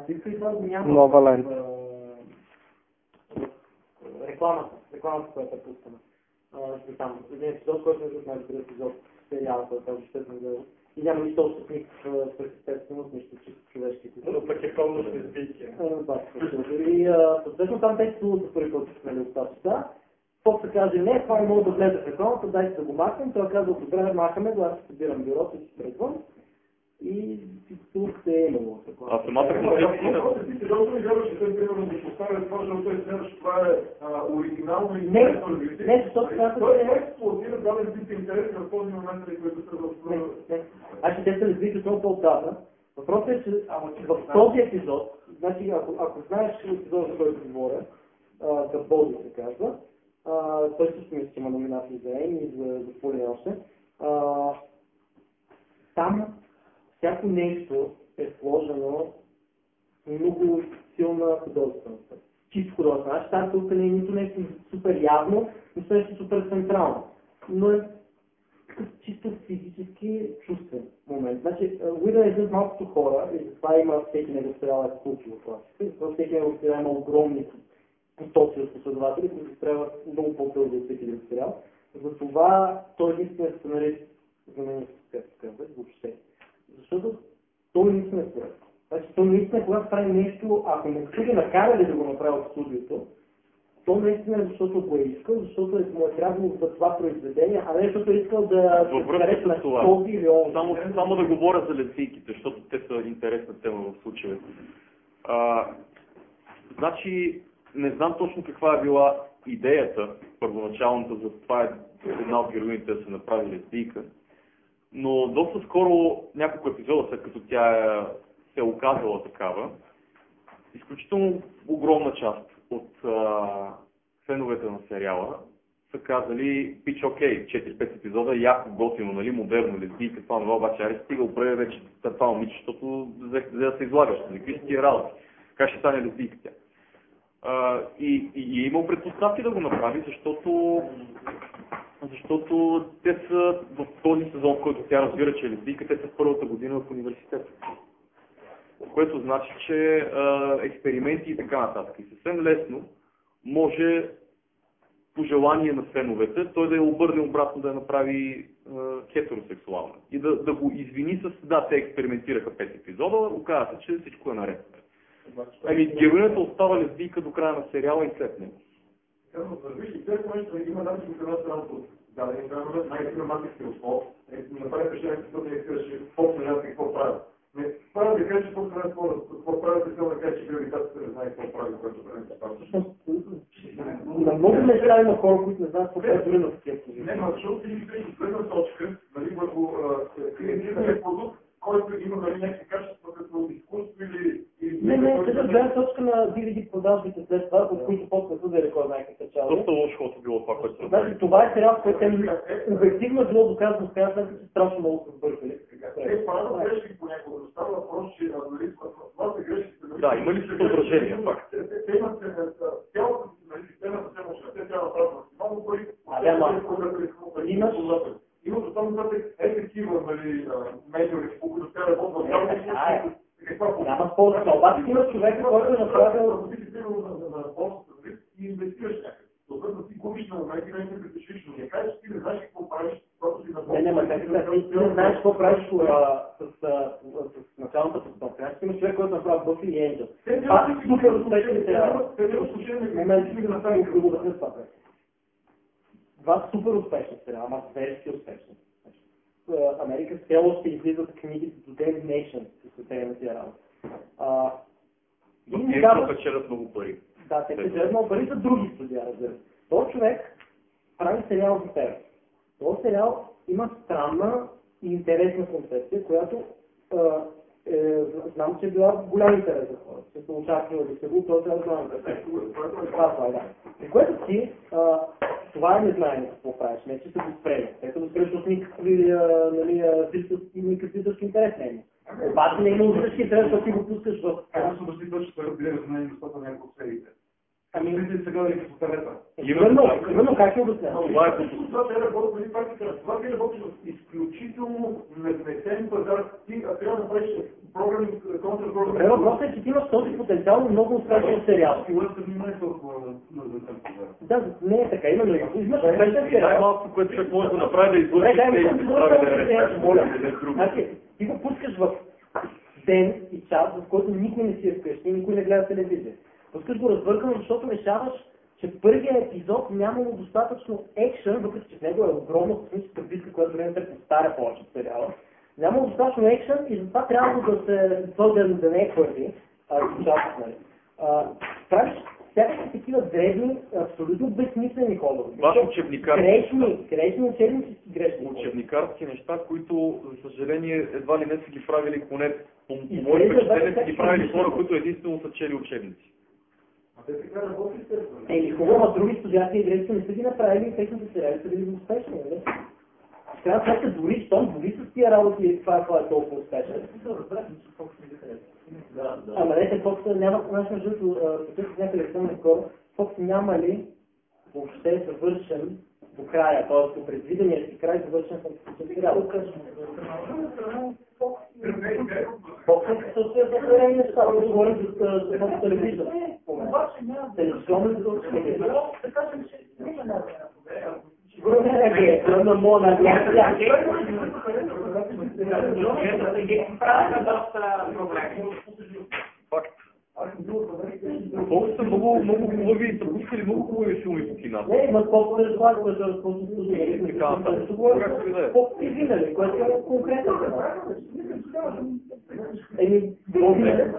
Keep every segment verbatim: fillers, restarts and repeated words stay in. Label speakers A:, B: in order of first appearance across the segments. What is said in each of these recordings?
A: Netflix и това го няма.
B: Нова лента.
A: Рекламата, рекламата, която е пускана. Uh, там, един епизод, който е от най-добрия епизод в сериала, който въобще съм гледал. И няма нищо общо с никаква свръхестественост, нищо чисто човешки.
C: Но пък е пълно с лесбийки.
A: И съответно там те са за първи път нали остатъчта. Фокс се каже, не, това не мога да влезе в рекламата, дайте да го махнем. Той казва, добре, махаме го, аз събирам бюрото и си тръгвам. И тук се е имало.
D: А самата концепция...
C: Просто ти сериозно не вярваш, че той примерно да поставя това, защото той смяташ, че това е оригинално и
A: не, не, защото това
C: той е експлуатира даден тип интереси в този момент, който са в...
A: Не, не. Значи те са лесбийки много по-отдавна. Въпросът е, че в този епизод, значи ако, ако знаеш епизод, за който говоря, The Body се казва, Uh, той също мисля, че има номинации за Еми и за, за Поли още. Uh, там всяко нещо е сложено много силна художествената. Чисто художествена. Значи тази тук не е нито нещо супер явно, нито нещо супер централно. Но е чисто физически чувствен момент. Значи, Уидън е един от малкото хора и затова има всеки негов сериал е култово класика. Затова всеки негов сериал има огромни потоци от последователи, които трябват много по-дълго от всеки един сериал. Затова той наистина се нарече за мен въобще. Защото той наистина е свърх. Значи той наистина, когато прави нещо, ако не са ги накарали да го направи в студиото, то наистина е защото го е искал, защото е, му е трябвало за това произведение, а не защото е искал да се харесва на този или он.
D: Само, само да говоря за лесбийките, защото те са интересна тема в случая. А, значи, не знам точно каква е била идеята, първоначалната, за това е една от героините да се направи лесбийка, но доста скоро, няколко епизода след като тя е, се е оказала такава, изключително огромна част от а, феновете на сериала са казали, пич, окей, четири-пет епизода, яко, готино, нали, модерно, лесбийка, това, това, обаче, аре стига, оправя вече това момиче, защото взе да се излагаш, какви са тия работи, как ще стане лесбийка тя. Uh, и, и, и е имал предпоставки да го направи, защото, защото те са в този сезон, в който тя разбира, че е лесбийка, те са в първата година в университета. Което значи, че uh, експерименти и така нататък. И съвсем лесно може по желание на феновете той да я обърне обратно да я направи uh, хетеросексуална. И да, да го извини с, да, те експериментираха пет епизода, оказа се, че всичко е наред. Ами, героинята остава лесбийка до края на сериала и след него.
C: Виж, и след нещо има начин от една страна от дадени фенове, най-синематик философ, направи впечатление, защото не искаш Фокс не знае какво правят. Това да кажа, че Фокс не знае какво правят, и да кажа, че гравитацията не знае какво прави, което време се става.
A: На много места има хора, които не знаят какво правят дори на такива.
C: Не, но защото ти мислиш от гледна точка, нали, върху креативния продукт, който има нали, някакви качества като изкуство или...
A: Не, не, това е гледна точка на ди ви ди продажбите след това, от които после са взели кой знае какво чало.
D: Доста лошо хото било това, което се
A: значи, това е сериал, който е обективно било доказано в крайна сметка, че страшно много са сбъркали.
C: Те правят грешки понякога, но става въпрос, че това са грешките.
D: Да, има ли съображения, факт?
C: Те имат цялата системата, те може те трябва да правят максимално пари,
A: имаш
C: има до там нататък е такива, нали, мейджори, по които те работят в
A: няма полза, обаче има човека, който е направил...
C: на ползата и инвестираш някъде. Защото ти губиш на момент и не се притешиш, но не кажеш, ти не знаеш какво правиш, когато си на
A: Не, не, ма, ти не знаеш какво правиш с началната подготовка. Ти имаш човек, който е направил Бъфи и Енджел. Това е супер успешни сериала. Момент, ти да направи друго да това. Това са супер успешни сериала, ама зверски успешни. Америка все още излизат книги до Dead Nation, с тези на тия работи.
D: И казват, печелят много пари.
A: Да, те печелят много пари за други студия, разбира се. Този човек прави сериал за тебе. Този сериал има странна и интересна концепция, която е, знам, че е била голям интерес за хората. Се очаква да се го, този сериал знам какво. Това е, да. И което ти, това е незнаене какво правиш, не че се го спрели. Те се го спрели, защото никакви, нали, никакви зръчки интерес не има. Обаче не има зръчки интерес, защото ти го пускаш в...
C: Аз съм бащи, че той разбира за мен местата на някои от сериите. Ами не се гледали като тарета.
A: Именно, именно как е обяснено.
C: Това е това, че работи преди практика. Това ти работиш изключително невнесен пазар. Ти трябва да правиш програми, контрпрограми.
A: Добре, въпросът е, че ти имаш този потенциално много успешен сериал. Да, не е така, именно имаш успешен сериал.
D: Най-малко, което човек може да направи да излъчи
A: Добре,
D: тези
A: моля. Значи, ти го пускаш в ден и час, в който никой не си е вкъщи, никой не гледа телевизия. Пускаш го разбъркано, защото решаваш, че в първия епизод нямало достатъчно екшън, въпреки че в него е огромна космическа битка, която време се повтаря повече в сериала. Нямало достатъчно екшън и затова трябва да се да, да не е първи, а и част, нали. Правиш всякакви такива дребни, абсолютно безсмислени ходове.
D: Ваш учебникар.
A: Грешни, грешни учебници, грешни.
D: Учебникарски неща, които, за съжаление, едва ли не са ги правили поне по
A: И
D: мои
A: тези
D: впечатления,
A: да
D: са ги правили хора, които единствено са чели учебници.
A: Еми хубаво, а други студенти и грешки не са ги направили и техните сериали са били успешни, нали? В крайна сметка, дори щом, дори с тия работи, това, това е толкова успешно. Ама не, Фокс няма, знаеш между другото, почех някъде съм скоро, Фокс няма ли въобще завършен до края, т.е. до предвидения си край завършен фантастичен сериал. Фокс е също е за неща, да говорим за телевизор. Телевизионен за учение. Да кажем, че няма някакъв. Сигурно не е грех, но мона някакъв.
B: Правя доста проблеми.
D: Факт. Колко са много, много хубави, са пускали много хубави филми по кината.
A: Не, има колко е слад, което е разпълно служение.
D: Така, нататък.
A: Колко ти винали, което е конкретно. Еми, добре.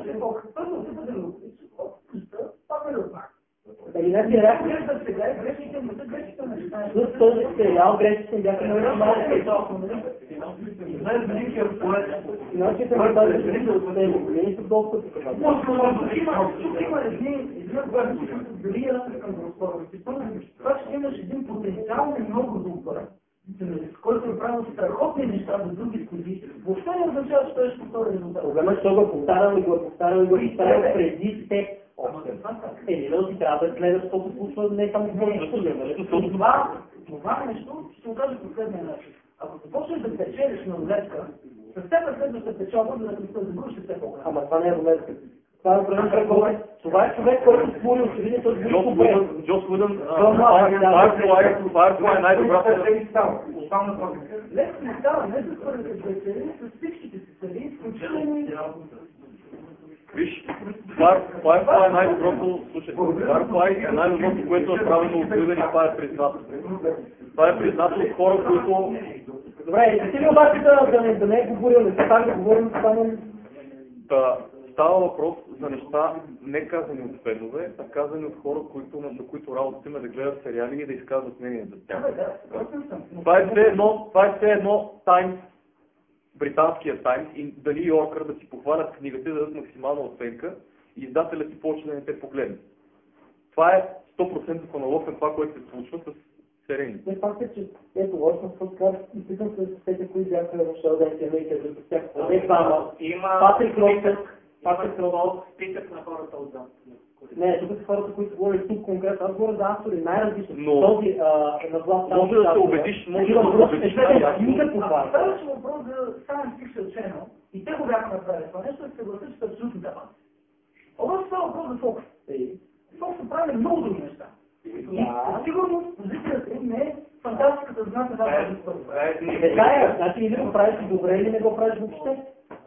A: Еми, значи, реакцията сега е грешните, но са грешните неща. С този сериал грешните бяха много малко. Значи, това тази грешните от тези години са доста така.
E: Има един, дали е разлика към Господи. Това ще имаш един потенциално много добър, с който е правил страхотни неща за други студии. Въобще не означава, че той ще повтори резултат.
A: Проблема е, че го е повтарял и го е повтарял и го е повтарял преди теб. Еми, но ти трябва да гледаш какво се случва не само в моята студия.
E: Това, това нещо ще се окаже последния начин. Ако започнеш да печелиш на рулетка, с всяка следваща печалба, да не се загубиш все по-късно.
A: Ама това не е рулетка. Това е определен търговец. Това е човек, който спори очевидно този
D: Джос Уидън, Джос Уидън, Firefly е най-добрата.
E: Лесно не става, не с първите две серии, с всичките си серии, изключително.
D: Виж, Firefly е най-доброто, слушай, Firefly е най-доброто, което е правено от Уидън и това е признато. Това е признато от хора, които...
A: Добре, не си ли обаче да, да, не, да не е говорил, не се пак да говорим, това не...
D: Да, става въпрос за неща не казани от фенове, а казани от хора, които, на които работата им е да гледат сериали и да изказват мнение за тях. Това е все едно, това е все едно Times, британския Таймс и да Ню Йоркър да си похвалят книгата и да дадат максимална оценка и издателят си повече да не те погледне. Това е сто процента аналог на това, което се случва с сериите.
A: Не факт е, че ето лошо на подкаст и питам се за тези, които бяха на Шелден Семейка, за тях. Не двама. Патрик Ростър. Патрик Ростър.
B: Списък на хората от там.
A: Не, тук са хората, които говорят тук конкретно. Аз говоря за автори най-различни.
D: Но...
A: Този на власт.
D: Може да се убедиш, може да се убедиш.
A: Книга по това.
E: Ставаше въпрос за Science Fiction Channel и те го бяха направили това нещо, да се съгласят, че е абсолютно да. Обаче това е въпрос за Фокс. Фокс са правили много други неща. И сигурно позицията им не е фантастиката да знаят една важна история.
A: Така е, значи или го правиш добре, или не го правиш въобще.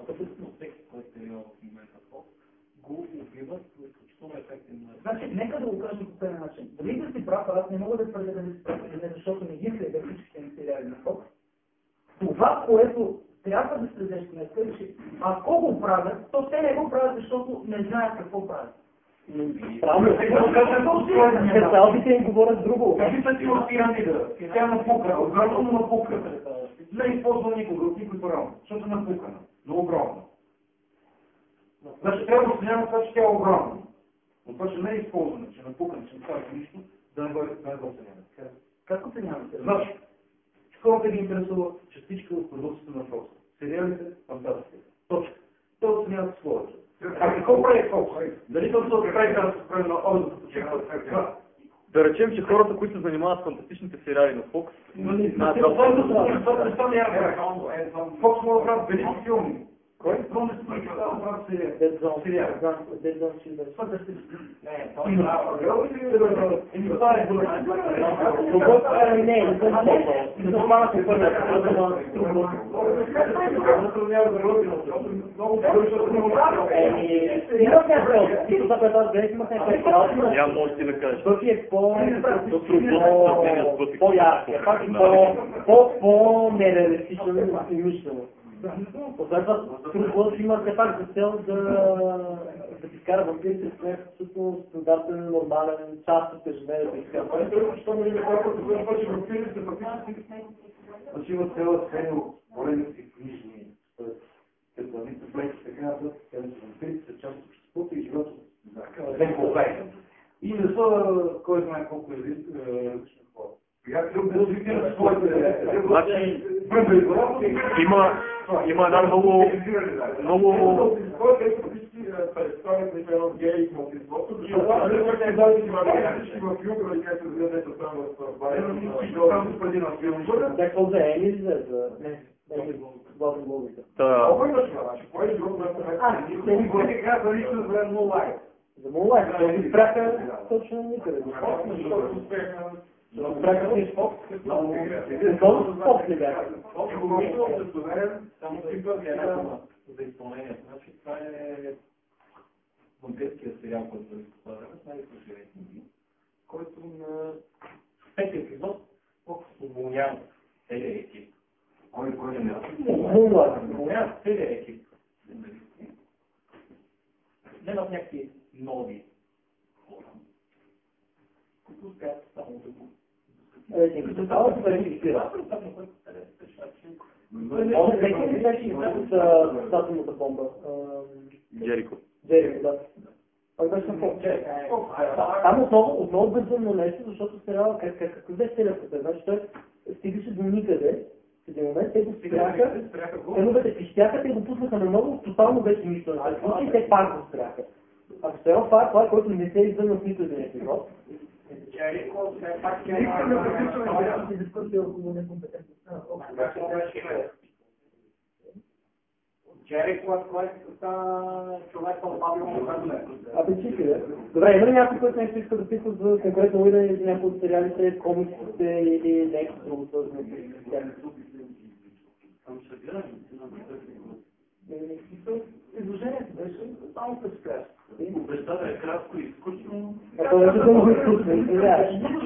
E: Значи, нека да го кажем по този начин. Дали да си прав, аз не мога да твърдя да си прав или не, защото не ги следя всичките ми сериали на Фокс. Това, което трябва да следеш днес, е, че ако го правят, то те не го правят, защото не знаят какво правят.
A: Правилно, специалните им говорят друго.
C: Какви са ти от пирамида? Тя напукана, огромно напукана. Не използва никога, от никой по-рано, защото е напукана, но огромна. Значи трябва да се няма това, че тя е огромна. Но това, че не е използвано, че е напукана, че не става нищо, да не бъде оценена.
E: Как оценявате?
C: Значи, хората ги интересува частичка от продукцията на Фокс. Сериалите, фантастика. Точка. Те оценяват своето. А какво прави Фокс? Дали то се прави да се прави на образната починка?
D: Да речем, че хората, които се занимават с фантастичните сериали на Fox, знаят
C: Това
D: това.
C: е това няма. Фокс мога да правят велики филми. Кой? Това не се правят сериали.
A: Dead Zone, Dead Zone ще да
B: Не, то има.
C: Еми това е добре.
A: не, не, не съм не, не съм малко първият, ама трудно. Еми, има някакъв, тито това, което аз гледах, има някакъв.
D: Няма може ти да кажеш.
A: Бъфи е по...
D: Бъфи.
A: по-ярък, е пак и по- по-нереалистичен и мислено. Освен това, True има все пак за цел да, да ти скара вампирите с някакъв абсолютно стандартен, нормален, част от ежедневието и така.
C: Това е трудно, защото не е това, което започва вампирите са фактически. Значи има цяла сцена от поредните книжни, като Анита Блек и така нататък, където вампирите са част от обществото и живеят от векове. И не са, кой знае колко различни хора.
D: Значи, има, има една много, много...
A: Какво за Еми или за... Не, не, главно главите. За Moonlight, те ги спряха точно никъде. Спряха си Fox, като Fox не бяха.
B: Само да има една за изпълнението. Значи това е вампирския сериал, който е изпълнен с най-слушени книги, който на пети епизод Fox уволнява целия екип.
C: Кой кой не
A: Moonlight.
B: Уволнява целия екип. Нямат някакви нови хора, които успяват само да го
A: Е, като става се верифицира. Он всеки ли беше с състателната бомба?
D: Джерико.
A: Джерико, да. Той беше на Фокс. Там отново, отново безумно нещо, защото сериала, какъв беше целият процес? Значи той стигаше до никъде. В един момент те го спряха, феновете пищяха, те го пуснаха на ново, тотално беше нищо на този случай, те пак го спряха. А сериал това е това, който не се издънва в нито един епизод.
B: Джерико, все пак
E: Не искам да записвам дискусия около некомпетентността на Фокс.
B: Джерико е проект стана човек от Бабилон Фермер.
A: Абе, чисти, да. Добре, има ли някой, който нещо иска да писа за конкретно Уида или някои от сериалите, комиксите или нещо друго свързано с тях?
E: Изложението беше само да се каже.
C: Обещава е кратко и скучно.
A: А това беше дълго и скучно, извиняваш.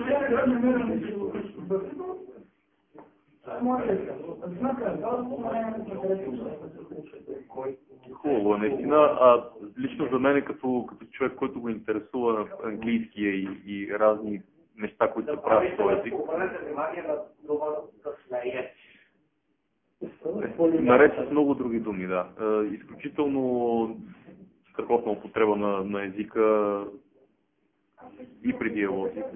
D: Хубаво, наистина. А, лично за мен, като, като човек, който го интересува на английския и, и разни неща, които се правят в този език. Наред с много други думи, да. Изключително страхотна употреба на, на езика и при диалозите.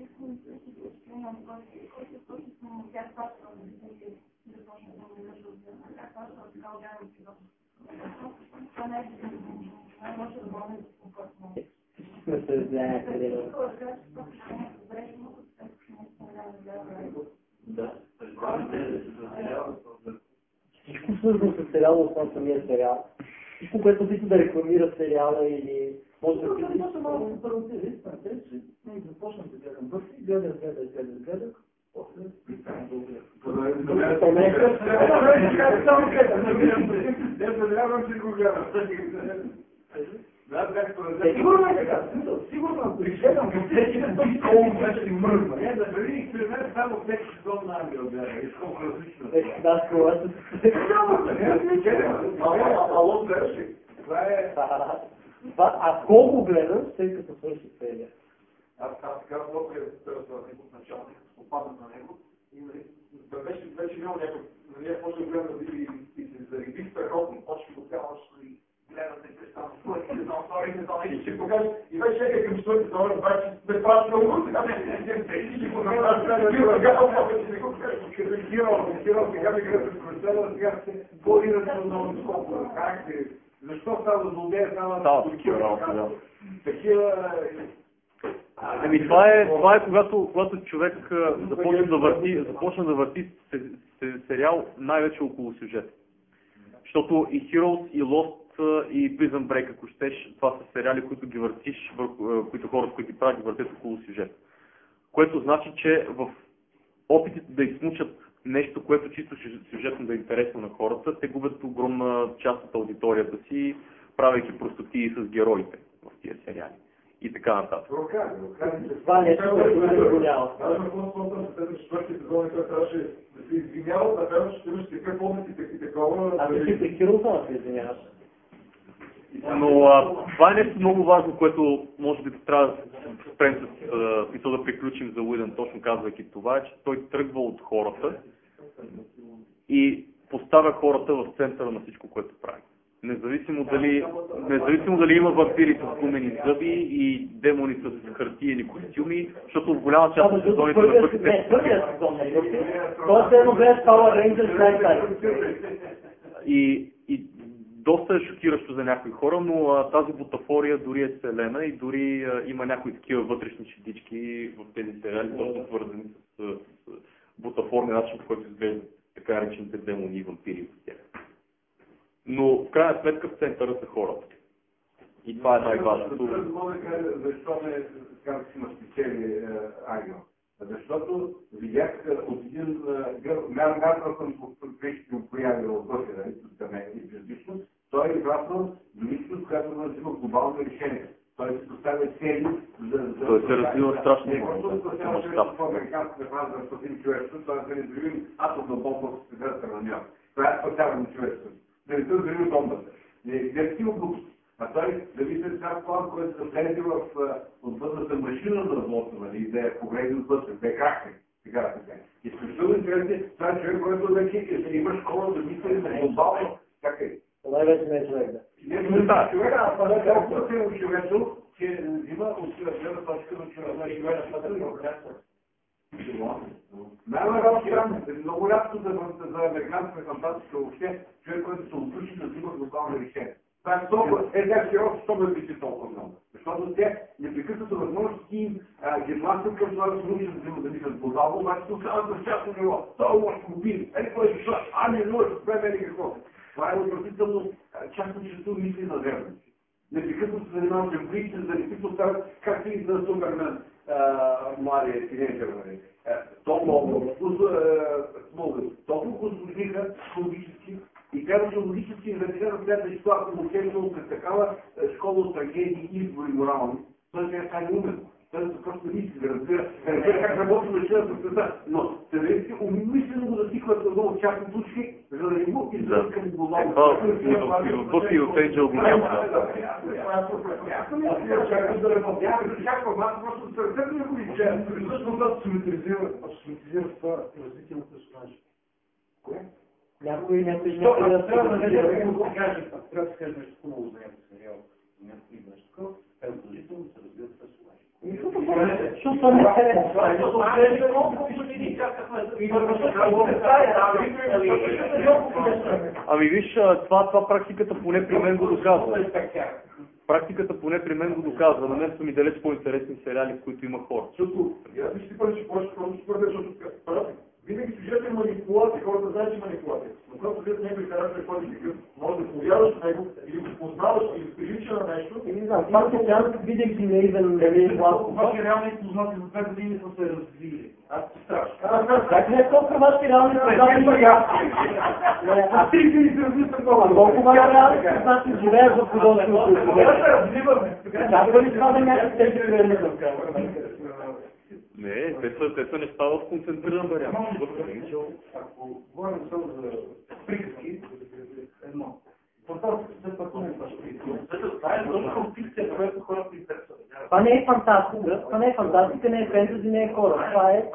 A: Всичко свързано с сериала, освен самия сериал. Всичко, което опита да рекламира сериала или може да
E: си... Това малко първо ти листа на тези, че не започнах да гледам Бъфи, гледах, гледах, гледах, гледах, после пристанах да гледам. Сигурно е така, сигурно ако изгледам към всеки този колко вече ти мръзна.
C: Не, да бъде експеримент само всеки сезон на Ангел гледа, и колко различно.
A: Да, това се...
C: Ало, гледаш. Това е...
A: Ако го гледам, след като свърши серия.
C: Аз така много е от начало, попадна на него и беше вече имал някой, нали аз може да гледам да види и се заребих страхотно, почва го цяло, и гледам да се става втори сезон, втори сезон, и ще покажа, и вече чекай към четвърти сезон, да че ме праща много, сега не ще го направя, не го коментирал, сега ми гледам с прочела, сега се по-ирано много сколко характери. Защо става злодея, става
D: такива работи, да.
C: Такива...
D: Ами това е, това е когато, когато човек започне да върти, започне да върти се, се, сериал най-вече около сюжет. Защото и Heroes, и Lost, и Prison Break, ако щеш, това са сериали, които ги въртиш, които хората, които ги правят, ги въртят около сюжет. Което значи, че в опитите да измучат нещо, което чисто сюжетно да е интересно на хората, те губят огромна част от аудиторията си, правейки простотии с героите в тия сериали. И така нататък.
A: Това нещо е голямо.
C: Аз на фон с четвърти сезон, той трябваше да се извинява, да казва, че имаш такъв опит и такова.
A: А ти си при Кирилсона се извиняваш.
D: Но а, това е нещо много важно, което може би трябва да спрем с смисъл да приключим за Уидън, точно казвайки това, е, че той тръгва от хората и поставя хората в центъра на всичко, което прави. Независимо дали, независимо дали има вампири с гумени зъби и демони с хартиени костюми, защото в голяма част от сезоните на пътите...
A: Първият сезон на Бърти, това е едно гледаш Power Rangers най-стари.
D: И, и доста е шокиращо за някои хора, но а, тази бутафория дори е вселена и дори а, има някои такива вътрешни шедички в тези сериали, доста свързани с, с, с бутафорния начин, по който изглеждат така речените демони и вампири в тях. Но в крайна сметка в центъра са хората. И това е най-важното.
C: Защо не казах, че има спечели Ангел? Защото видях от един мярмарка съм вече го появил от Бъфера и мен и безлично, той е израснал до личност, която да взима глобално решение. Той се поставя цели за...
D: Той се развива страшно
C: много. Не просто спасява човечето по американската фраза да спасим човечеството, това е да не взривим атомна бомба в средата на Нью-Йорк. Това е спасяване на човечеството. Да не се взривим бомбата. Не е такива глупости. А той да видите цял план, който се влезе в отвъдната машина за злото, нали, да е погледни отвътре, да е крахне. Така да така. Изключително интересен, това е човек, който вече има школа да мисли за глобално. Чакай.
A: Това е вече не е човек, да.
C: Не, не е човек, а това е толкова се учевечил, че взима от гледна точка на човека на човека. Най-важно, много рядко за американска фантастика въобще, човек, който се отключи да взима глобално решение. Това е толкова, е някакви още, що ме вижте толкова много. Защото те непрекъснато възможности им ги тласнат към това да се научат да взимат да мислят глобално, обаче се остават в частно ниво. Това може да го били. Ели кой е защо? А не може да спреме или какво. Това е отвратително частно често мисли на верност. Непрекъснато се занимавам с емблиите, за да не си поставят както и за Супермен младия тинейджър. Толкова толкова освободиха логически и казваше логически инвентирана следната ситуация, но учението през такава школа от трагедии и избори морални. Той не е крайно умен. Той да просто не мисли, да разбира, да разбира как работи машината в света, но теоретически умислено го засихват на много частни случки, за да не го излъжат към глобално.
D: И в Бъфи и от Енджел го няма.
C: Аз просто сърцето не го изчея. Всъщност да се симетризира това развитие на персонажа. Кое?
A: Някой, някой,
C: някой
A: да
C: трябва да кажа, трябва да кажа нещо хубаво за някой сериал, за някой нещо такова, е задължително да се развиват персонажи.
A: Защото това не е.
D: Ами виж, това, това практиката поне при мен го доказва. Практиката поне при мен го доказва. На мен са ми далеч по-интересни сериали, в които има хора.
C: Защото, аз виж ти първи, че повече хора ще твърде, защото винаги сюжет е манипулация, хората знаят, че е манипулация. Но когато след някой характер, който е такъв, може да повярваш в него, или го познаваш, или прилича на нещо.
A: И не знам, пак се тя видях си наивен, дали е власно.
C: Ваши реални познати за две години са се развили. Аз ти страшно.
A: Как не е толкова ваши реални познати?
C: А три години се развили са много.
A: Колко ваши реални познати живеят в художественото
C: развиваме.
A: Чаква ли това да някакъв тези реализъм?
D: Не, те са, те са неща в концентриран вариант.
C: Ако говорим само за приказки, едно. Фантастика все пак не е баш приказки. Това е точно фикция, която хората интересуват.
A: Това не е фантастика, това не е фантастика, не е фентези, не е хора. Това е...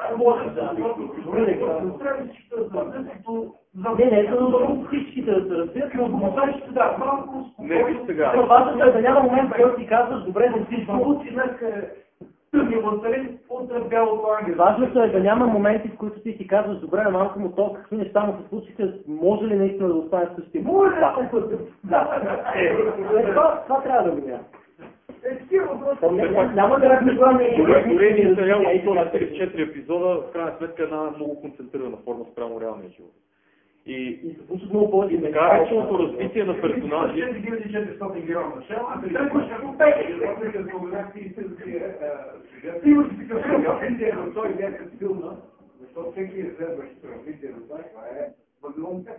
A: Не, не, е за всичките да се разбират, но
C: всичките да, малко...
D: Не, виж сега.
A: Важното е да няма момент, в който ти казваш, добре, да си
C: получи днеска тъмния властелин от бялото ангел.
A: Важното е да няма моменти, в които ти си казваш, добре, на малко му то, какви неща му се случиха, може ли наистина да остане същия?
C: Може
A: да. Това трябва да го няма.
E: Е, такива въпроси.
A: То няма- Няма да разни главни...
D: Големия сериал от тридесет и четири епизода, в крайна сметка е една много концентрирана форма спрямо реалния живот. И,
A: И се случват много повече.
D: и така нареченото развитие на персонажи,
C: четири хиляди и четиристотин героя на начало, а сега ще го пеете. После споменахте и ти имаш такъв развитие на той някакъв филма, защото всеки е следващ развитие на това, това е Вавилон пет.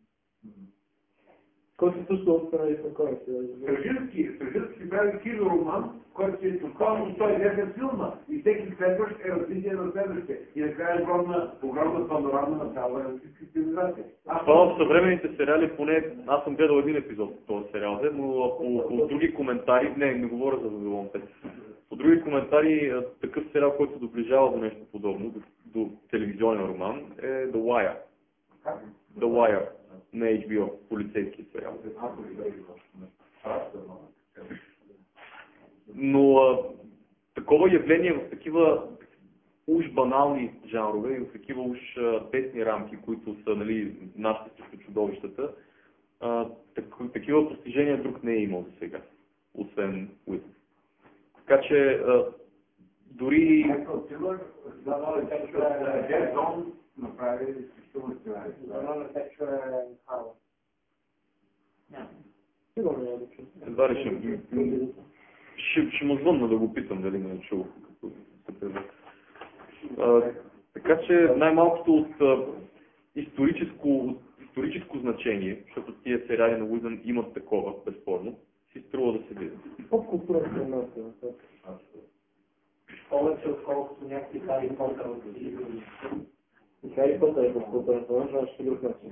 A: Кой се случва от страни спокойно?
C: Стражински, Стражински прави кинороман, който си е тотално сто и десет филма. И всеки следващ е развитие на следващия. И накрая е огромна, огромна панорама на цяла российска цивилизация.
D: това в съвременните сериали, поне аз съм гледал един епизод от този сериал, но по, по други коментари, не, не говоря за Вавилон пет. По други коментари, такъв сериал, който се доближава до нещо подобно, до, до телевизионен роман, е The Wire. The Wire на Ейч Би О, полицейски сериал. Но а, такова явление в такива уж банални жанрове и в такива уж а, тесни рамки, които са, нали, нашите срещу чудовищата, а, так, такива постижения друг не е имал за сега, освен Уитън. Така че а, дори...
C: направи изключително сценарий.
A: Сигурно няма да чуя.
D: Едва ли ще, ще, ще му звънна да го питам дали не е чул. А, така че най-малкото от а, историческо, от историческо значение, защото тия сериали на Уидън имат такова, безспорно, си струва да се видят.
A: Поп-култура се отнася.
B: Повече отколкото някакви Хари Потър.
A: Хари Потър е поп-култура, това ще ги отнася.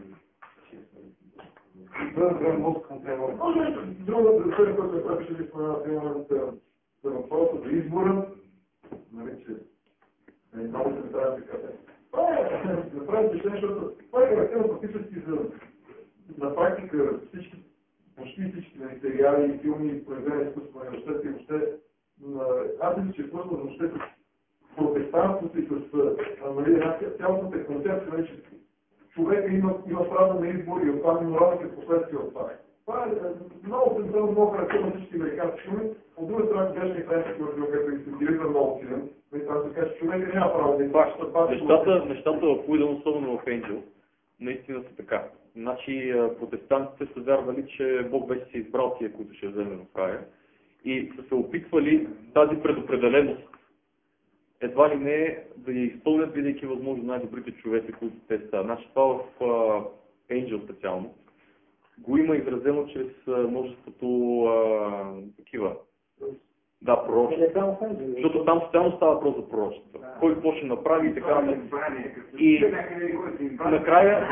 C: Другата история, която е правиш, ще ви спомена, примерно за въпроса за избора, нали, че много се трябва да кажа. Това е направи впечатление, защото това е характерно фактически за на практика всички, почти всички сериали, филми, произведения, изкуство на въобще и въобще. Аз мисля, че просто въобще с протестантството и с цялостната концепция, нали, че човека има, има право на избор и оттам моралните последствия от това. Това е много централно, много характерно на всички американски филми. От друга страна, днешния крайски филм, като инстинктивизъм много силен, там се каже, че човека няма право да избаща.
D: Нещата, нещата в Уидън, особено в Енджел, наистина са така. Значи протестантите са вярвали, че Бог беше си избрал тия, които ще вземе в рая, и са се опитвали тази предопределеност едва ли не да я изпълнят, бидейки възможно най-добрите човеци, които те са. Значи това в Angel специално го има изразено чрез множеството а, такива. Да, пророчества. Защото там специално става въпрос за пророчества. Кой какво ще направи и така. И накрая,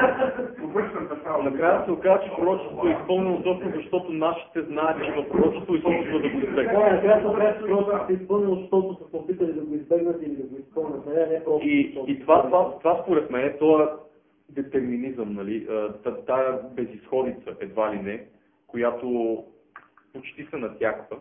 D: накрая се оказа, че пророчеството е изпълнено точно защото нашите знаят, че в пророчеството изпълнено да го избегнат.
A: Да, накрая се оказа, че пророчеството е изпълнено, защото са се опитали да го избегнат или да го изпълнят. Не, не просто.
D: И, и това, това, това според мен е това детерминизъм, нали, тая безизходица, едва ли не, която почти се натяква,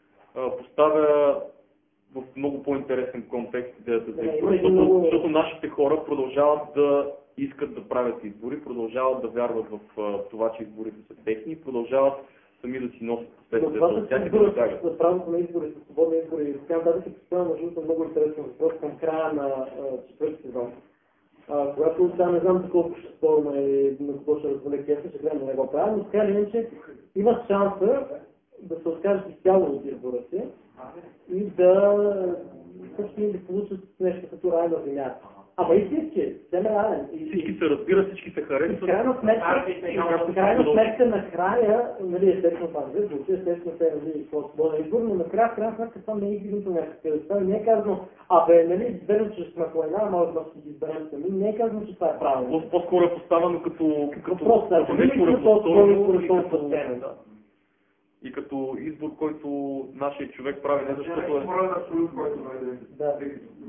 D: поставя в много по-интересен контекст идеята за избор, защото, защото нашите хора продължават да искат да правят избори, продължават да вярват в това, че изборите са техни, продължават сами да си носят последствията от тях и да натягат.
A: За правото на избори, за свободни избори, така нататък се поставя между много интересен въпрос към края на четвърти сезон. Uh, когато сега не знам доколко ще спорваме и на какво ще разваля кеса, ще гледам да не го правя, но така или иначе има шанса да се откажат изцяло от избора си и да също да получат нещо като рай на земята. Ама истински, те ме равен.
D: Всички се разбират, всички се харесват.
A: Крайна сметка, крайна сметка накрая, нали, естествено това не звучи, естествено те нали, свободен избор, но накрая, крайна сметка това не е изгинато някакъв да не е казано, абе, нали, верно, че ще сме планина, може да си ги изберем сами, не е казано, че това е правилно.
D: По-скоро е поставено като, като,
A: просто,
D: като
A: да,
D: нещо
A: равностойно
D: и като избор, който нашия човек прави, не защото е...
A: Да.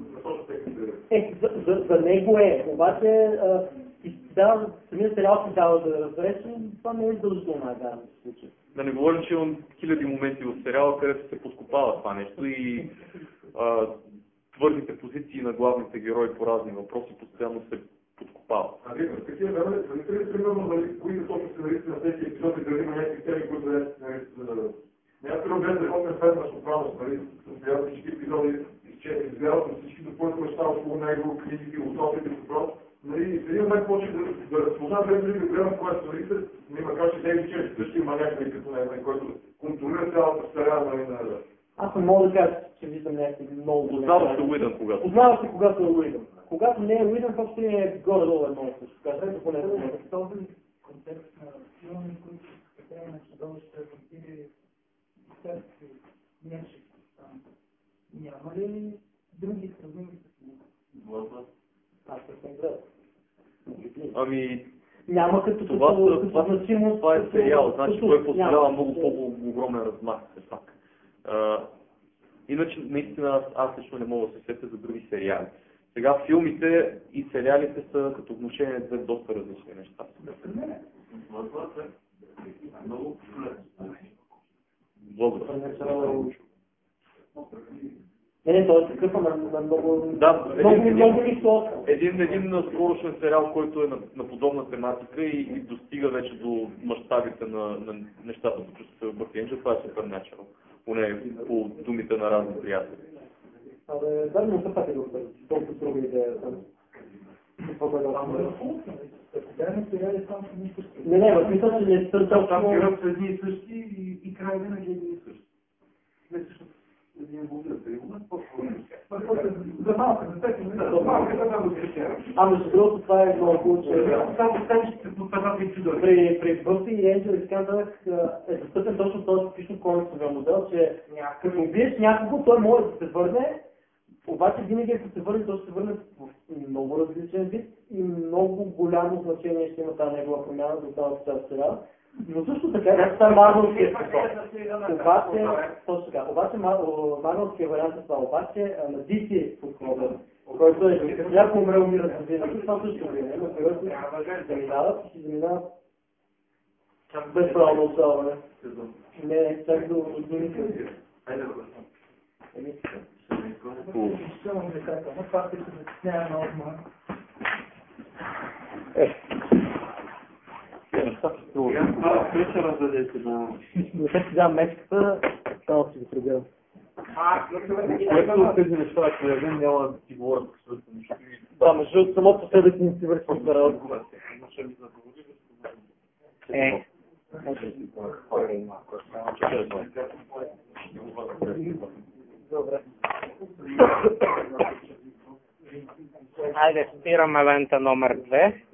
A: Е, за, за, за него е, обаче да, самият сериал си дава да разбереш, това не е задължително най-вярно в случая.
D: Да не говорим, че имам хиляди моменти в сериала, където се подкопава това нещо и а, твърдите позиции на главните герои по разни въпроси постоянно се подкопават.
C: А вие в такива време, нали, примерно, кои точно сценаристи на тези епизоди, дали има някакви теми, които да наричат Няма да гледа закон ефект на Сопранос, нали, с всички епизоди, изгледал съм всички допълнителни неща около него, книги, философията и Сопранос. Нали, в един момент почне да, да разпознава дали да гледам това е сторите, не макар че Дейвид Чейз също има някакви като него, който контролира цялата вселена на...
A: Аз не мога да кажа, че виждам някакви много...
D: Познава се Уидън, когато.
A: Познава се, когато е Уидън. Когато не е Уидън, просто е горе-долу едно също. Кажете поне за него.
E: Този контекст на филми, които така иначе чудовища, вампири, всякакви нещи. Няма ли други сравними с него?
A: Аз не съм гледал.
D: Ами,
A: няма като
D: това,
A: като,
D: това,
A: като
D: това,
A: значимост.
D: това е сериал, значи
A: като,
D: той позволява
A: няма.
D: много по-огромен размах, все пак. А, иначе, наистина, аз, аз лично не мога да се сетя за други сериали. Сега филмите и сериалите са като отношение две доста различни неща. Благодаря.
A: Не, той е такъв, на, на много...
D: Да,
A: много,
D: един,
A: много
D: един,
A: нищо.
D: един, един скорошен сериал, който е на, на подобна тематика и, и достига вече до мащабите на, на нещата, които се в Buffy Angel, това е Supernatural, поне по думите на разни приятели.
A: Абе, да, но все пак е доста, толкова друга идея там. Не, не, в смисъл, че не са точно...
C: Там герът са едни и същи и, и край винаги едни и същи. Не всъщност един вълнят, един момент за малка дете, за малка дете да се.
A: А между другото, това е много хубаво, че...
C: Само станищите по пазата и чудо.
A: При, при Buffy и Angel и така нататък е достъпен точно този типично комиксовия модел, че като убиеш някого, той може да се върне, обаче винаги ако се върне, той ще се върне в много различен вид и много голямо значение ще има тази негова промяна за останалата част от сериала. Но също така, както това е Марвелския подход. Обаче, точно така, обаче Марвелския вариант е това, обаче на Ди Си подхода, който е, че някой умре умира за винаги, това също е, има период, които се заминават и се заминават без право на обжалване. Не, чак до дните.
C: Хайде да го
E: Изключително увлекателно. Факт е, че се стеснява на отмън.
A: Е.
C: Това вече раздадете на...
A: Не се сега мечката, само си го прибирам.
D: Което от тези неща, ако я няма да ти говоря по свършено нищо.
A: Да, между само по себе си не си вършим за работа. Е. Добре.
F: Айде, спираме лента номер две.